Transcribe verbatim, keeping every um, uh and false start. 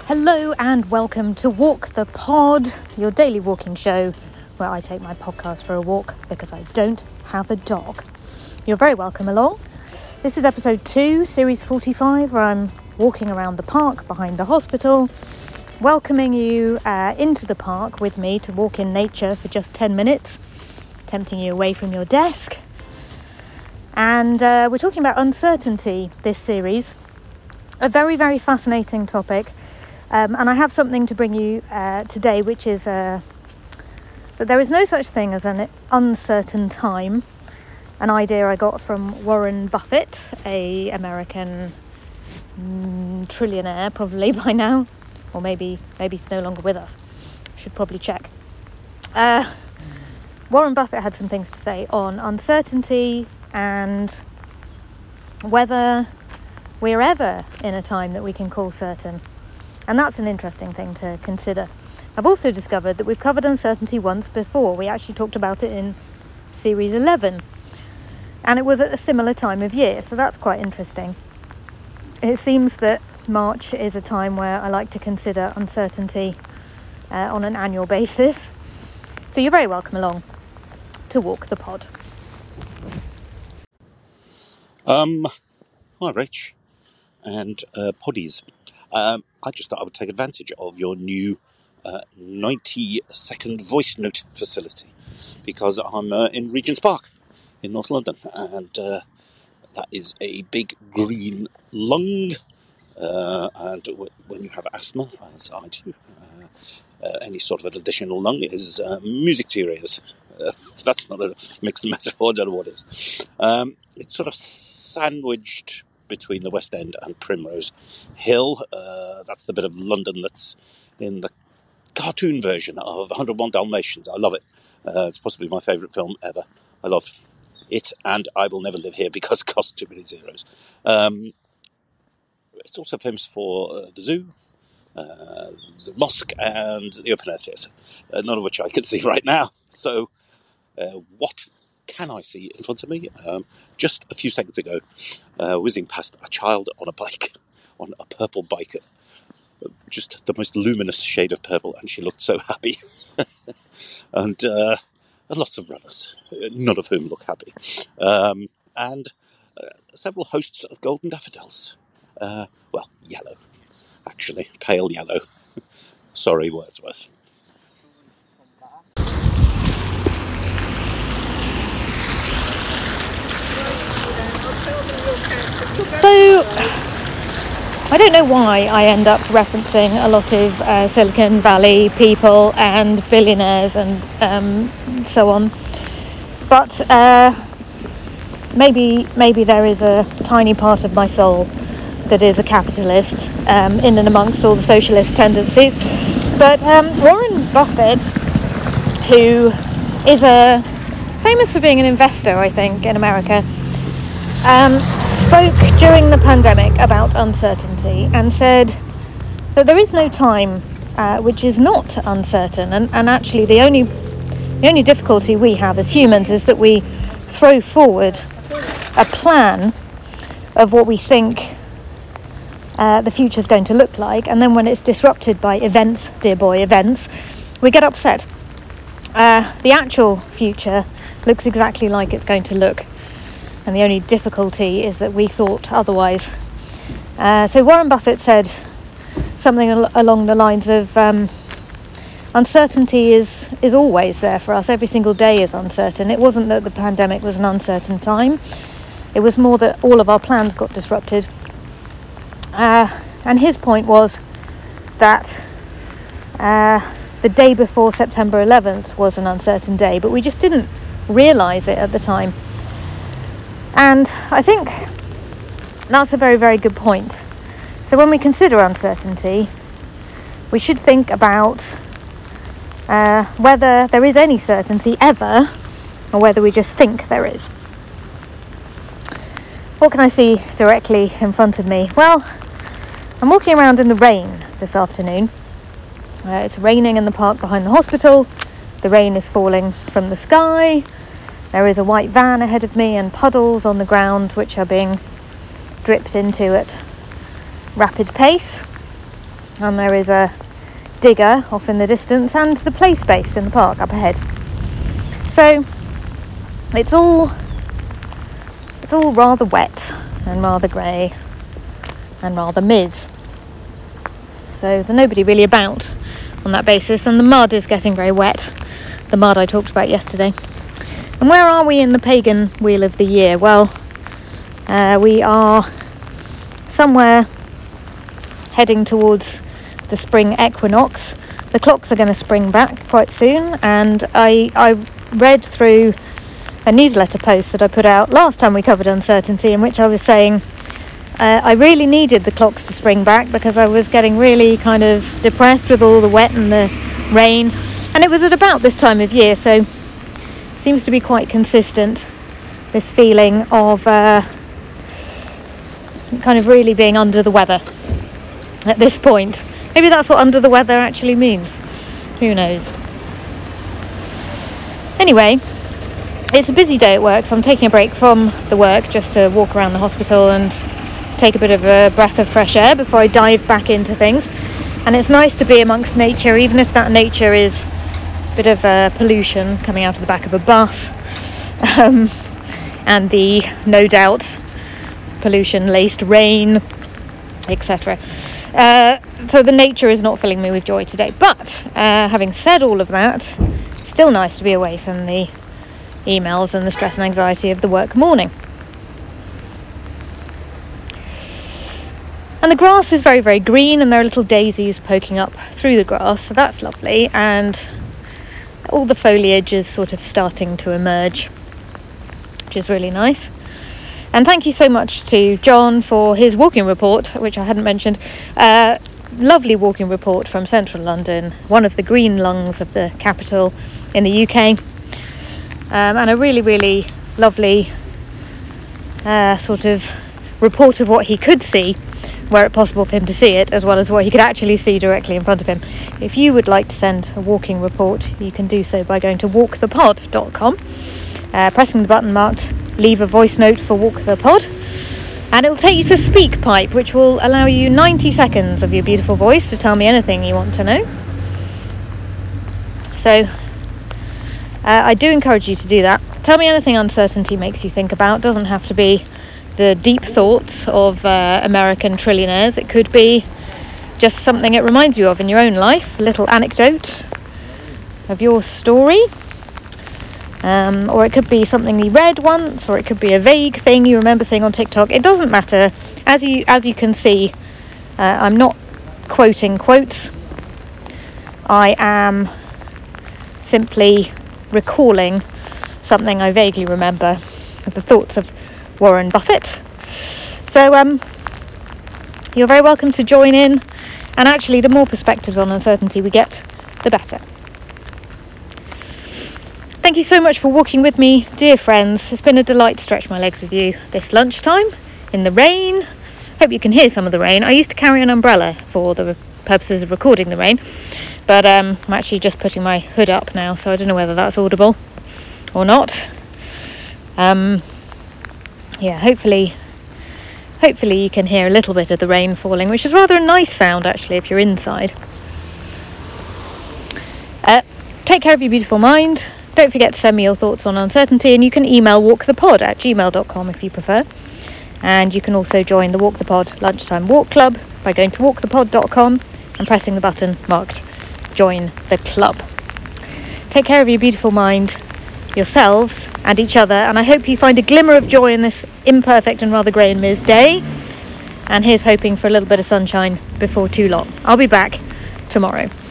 Hello and welcome to Walk the Pod, your daily walking show where I take my podcast for a walk because I don't have a dog. You're very welcome along. This is episode two, series forty-five, where I'm walking around the park behind the hospital, welcoming you uh, into the park with me to walk in nature for just ten minutes, tempting you away from your desk. And uh, we're talking about uncertainty this series, a very, very fascinating topic. Um, and I have something to bring you uh, today, which is uh, that there is no such thing as an uncertain time. An idea I got from Warren Buffett, a American mm, trillionaire, probably by now, or maybe maybe he's no longer with us. Should probably check. Uh, Warren Buffett had some things to say on uncertainty and whether we're ever in a time that we can call certain. And that's an interesting thing to consider. I've also discovered that we've covered uncertainty once before. We actually talked about it in series eleven. And it was at a similar time of year, so that's quite interesting. It seems that March is a time where I like to consider uncertainty uh, on an annual basis. So you're very welcome along to Walk the Pod. Um, hi Rich and uh, Poddies. Um, I just thought I would take advantage of your new uh, ninety second voice note facility because I'm uh, in Regent's Park in North London, and uh, that is a big green lung. Uh, and w- when you have asthma, as I do, uh, uh, any sort of an additional lung is uh, music to your ears. Uh, if that's not a mixed metaphor, I don't know what is. Um, it's sort of sandwiched between the West End and Primrose Hill. Uh, that's the bit of London that's in the cartoon version of one hundred one Dalmatians. I love it. Uh, it's possibly my favourite film ever. I love it, and I Will Never Live Here because it costs too many zeros. Um, it's also famous for uh, the zoo, uh, the mosque, and the open air theatre, uh, none of which I can see right now. So, uh, what can I see in front of me? Um, just a few seconds ago, uh, whizzing past a child on a bike, on a purple bike, just the most luminous shade of purple, and she looked so happy. and uh, lots of runners, none of whom look happy. Um, and uh, several hosts of golden daffodils. Uh, well, yellow, actually, pale yellow. Sorry, Wordsworth. So, I don't know why I end up referencing a lot of uh, Silicon Valley people and billionaires and um, so on, but uh, maybe maybe there is a tiny part of my soul that is a capitalist um, in and amongst all the socialist tendencies. But um, Warren Buffett, who is a famous for being an investor, I think, in America, um, spoke during the pandemic about uncertainty and said that there is no time uh, which is not uncertain, and, and actually the only the only difficulty we have as humans is that we throw forward a plan of what we think uh, the future is going to look like, and then when it's disrupted by events, dear boy, events, we get upset. Uh, the actual future looks exactly like it's going to look. And the only difficulty is that we thought otherwise. Uh, so Warren Buffett said something al- along the lines of um, uncertainty is, is always there for us. Every single day is uncertain. It wasn't that the pandemic was an uncertain time. It was more that all of our plans got disrupted. Uh, and his point was that uh, the day before September eleventh was an uncertain day, but we just didn't realise it at the time. And I think that's a very, very good point. So when we consider uncertainty, we should think about uh, whether there is any certainty ever, or whether we just think there is. What can I see directly in front of me? Well, I'm walking around in the rain this afternoon. Uh, it's raining in the park behind the hospital. The rain is falling from the sky. There is a white van ahead of me and puddles on the ground which are being dripped into at rapid pace. and there is a digger off in the distance and the play space in the park up ahead. So it's all it's all rather wet and rather grey and rather miz. So there's nobody really about on that basis, and the mud is getting very wet, the mud I talked about yesterday. And where are we in the pagan wheel of the year? Well, uh, we are somewhere heading towards the spring equinox. The clocks are going to spring back quite soon, and I, I read through a newsletter post that I put out last time we covered uncertainty, in which I was saying uh, I really needed the clocks to spring back because I was getting really kind of depressed with all the wet and the rain, and it was at about this time of year, so it seems to be quite consistent, this feeling of uh, kind of really being under the weather at this point. Maybe that's what under the weather actually means. Who knows? Anyway, it's a busy day at work, so I'm taking a break from the work just to walk around the hospital and take a bit of a breath of fresh air before I dive back into things. And it's nice to be amongst nature, even if that nature is a bit of uh, pollution coming out of the back of a bus, um, and the, no doubt, pollution-laced rain, et cetera. Uh, so the nature is not filling me with joy today. But uh, having said all of that, it's still nice to be away from the emails and the stress and anxiety of the work morning. And the grass is very, very green, and there are little daisies poking up through the grass, so that's lovely. And all the foliage is sort of starting to emerge, which is really nice. And thank you so much to John for his walking report, which I hadn't mentioned. Uh, lovely walking report from central London, one of the green lungs of the capital in the U K. Um, and a really, really lovely uh, sort of report of what he could see, were it possible for him to see it, as well as what he could actually see directly in front of him. If you would like to send a walking report, you can do so by going to walk the pod dot com, uh, pressing the button marked leave a voice note for Walk the Pod, and it will take you to SpeakPipe, which will allow you ninety seconds of your beautiful voice to tell me anything you want to know. So uh, I do encourage you to do that. Tell me anything uncertainty makes you think about. It doesn't have to be the deep thoughts of uh, American trillionaires. It could be just something it reminds you of in your own life, a little anecdote of your story. Um, or it could be something you read once, or it could be a vague thing you remember seeing on TikTok. It doesn't matter. As you as you can see, uh, I'm not quoting quotes. I am simply recalling something I vaguely remember, the thoughts of Warren Buffett. So um, you're very welcome to join in, and actually the more perspectives on uncertainty we get, the better. Thank you so much for walking with me, dear friends. It's been a delight to stretch my legs with you this lunchtime in the rain. Hope you can hear some of the rain. I used to carry an umbrella for the purposes of recording the rain, but um, I'm actually just putting my hood up now, so I don't know whether that's audible or not. Um, yeah, hopefully, hopefully you can hear a little bit of the rain falling, which is rather a nice sound actually if you're inside. Uh, take care of your beautiful mind. Don't forget to send me your thoughts on uncertainty, and you can email walkthepod at gmail dot com if you prefer. And you can also join the Walk the Pod Lunchtime Walk Club by going to walk the pod dot com and pressing the button marked Join the Club. Take care of your beautiful mind, yourselves and each other, and I hope you find a glimmer of joy in this imperfect and rather grey and miz day. And here's hoping for a little bit of sunshine before too long. I'll be back tomorrow.